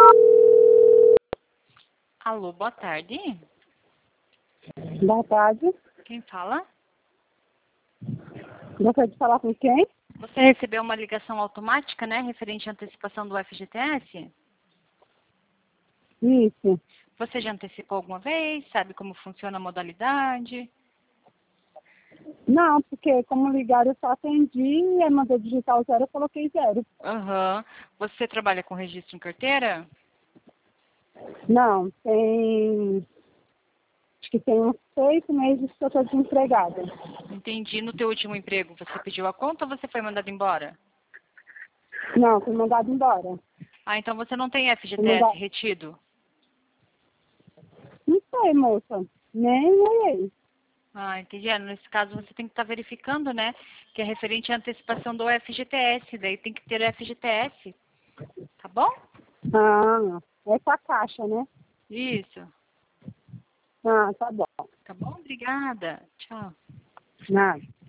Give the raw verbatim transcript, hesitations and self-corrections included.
Alô, boa tarde. Boa tarde. Quem fala? Gostaria de falar com quem? Você recebeu uma ligação automática, né, referente à antecipação do F G T S? Isso. Você já antecipou alguma vez? Sabe como funciona a modalidade? Não, porque como ligaram eu só atendi, aí mandou digitar o zero, eu coloquei zero. Aham. Você trabalha com registro em carteira? Não, tem... Acho que tem uns seis meses que eu estou desempregada. Entendi. No teu último emprego, você pediu a conta ou você foi mandado embora? Não, fui mandada embora. Ah, então você não tem F G Fui T S mandada... retido? Não sei, moça. Nem olhei. Ah, entendi. É, nesse caso, você tem que estar verificando, né, que é referente à antecipação do F G T S. Daí tem que ter F G T S. Tá bom? Ah, é com a caixa, né? Isso. Ah, tá bom. Tá bom? Obrigada. Tchau. Nada.